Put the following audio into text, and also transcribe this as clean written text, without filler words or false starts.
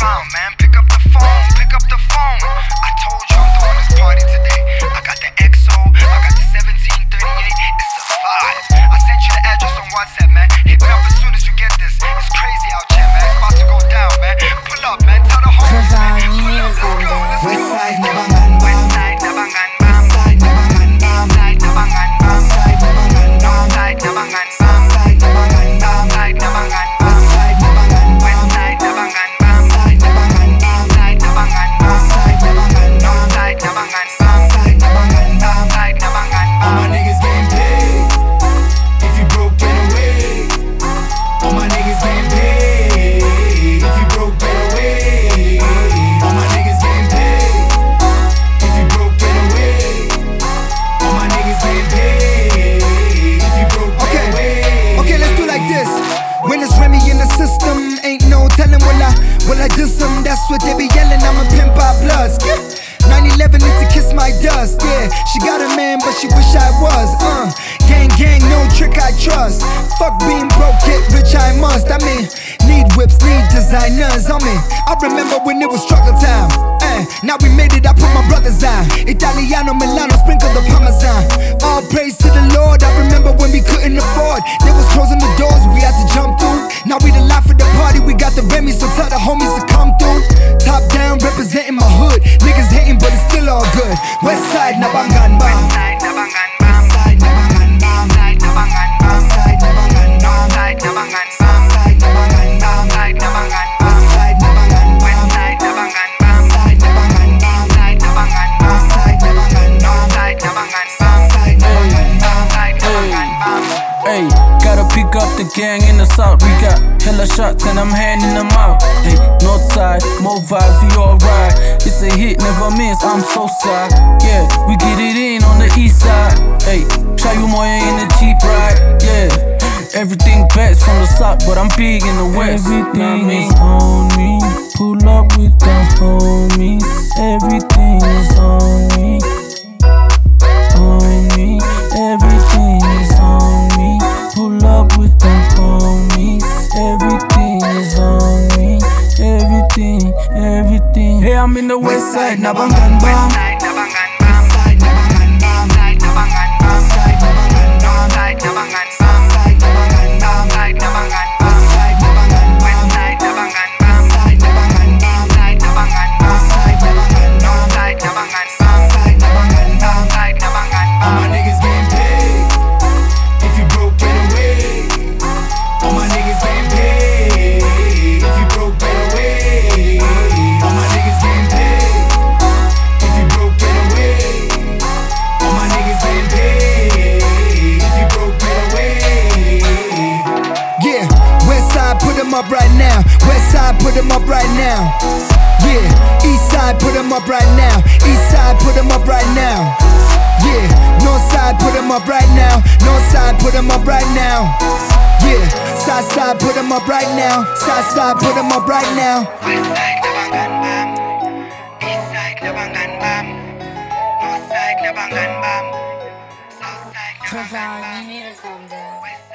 found, man. Pick up the phone, pick up the phone. I told you I'm throwing this party today. I got the XO, I got the 1738. It's a vibe. I sent you the address on WhatsApp, man. Hit me up as soon as you get this. It's crazy out here, man. It's about to go down, man. Pull up, man. Tell the homies, man. Pull up, let's go, let's go. Westside Nabangan Bam. Westside Nabangan Bam. Westside Nabangan Bam. Westside Nabangan Bam. Westside Nabangan Bam. Westside Nabangan Bam. Westside Nabangan Bam. Westside Nabangan Bam. Westside Nabangan Bam. Westside Nabangan Bam. Westside Nabangan Bam. Westside Nabangan Bam. Westside Nabangan Bam. Westside Nabangan Bam. Westside Nabangan Bam. Westside Nabangan Bam. All my niggas getting paid. If you broke, get away. All my niggas getting paid. If you broke, get away. All my niggas getting paid. If you broke, get away. All my niggas getting paid. If you broke, get away. Okay, let's do like this. When it's Remy in the system, ain't no telling will I do some. That's what they be yelling. I'm a pimp by plus. 9/11 need to kiss my dust. Yeah, she got a man, but she wish I was. Gang, no trick I trust. Fuck being broke, get rich I must. I mean, need whips, need designers on me. I remember when it was struggle time. Now we made it, I put my brothers on. Italiano, Milano, sprinkle the Parmesan. All praise to the Lord. I remember when we couldn't afford. They was closing the doors, we had to jump through. Now we the life of the party, we got the Remy, so tell the homies to come through. Top down, representing my hood. Niggas hating, but it's still all good. Westside Nabangan Bam. Westside Nabangan Bam. Westside Nabangan Bam. Westside Nabangan Bam. Westside Nabangan Bam. Westside Nabangan Bam. Westside Nabangan Bam. Westside Nabangan Bam. Westside Nabangan Bam. Westside Nabangan Bam. Westside Nabangan Bam. Westside Nabangan Bam. Westside Nabangan Bam. Westside Nabangan Bam. Westside Nabangan Bam. Westside Nabangan Bam. Hey, gotta pick up the gang in the south. We got hella shots and I'm handing them out. Hey, north side, more vibes, we alright. It's a hit, never miss, I'm so sorry. Yeah, we get it in on the east side. Hey, show you more in the cheap ride. Yeah, everything best from the south, but I'm big in the west. Everything is on me. Pull up with the homies. Everything is on me. On me. Everything is on me. Pull up with the homies. Everything is on me. Everything. Hey, I'm in the west side, Nabangan Bam. Westside Nabangan Bam. Westside Nabangan Bam. Westside Nabangan Bam. Westside Nabangan Bam. Westside Nabangan Bam. Westside Nabangan Bam. Westside Nabangan Bam. Westside Nabangan Bam. Westside Nabangan Bam. Westside Nabangan Bam. Westside Nabangan Bam. Westside Nabangan Bam. Westside Nabangan Bam. Westside Nabangan Bam. Westside Nabangan All my Bam. niggas getting paid. If you broke, get away. All my niggas getting paid. If you broke, get away. All my niggas getting paid. If you broke, get away. All my niggas getting paid. If you broke, get away. Yeah, Westside put them up right now. Westside put them up right now. Yeah, Eastside put them up right now. Eastside put them up right now. Yeah, Northside put them up right now. Northside put them up right now. Yeah, Southside put them up right now. Southside put them up right now. Westside Nabangan Bam. Eastside Nabangan Bam. Northside Nabangan Bam. Southside Nabangan Bam. Profound, you need to calm down. Westside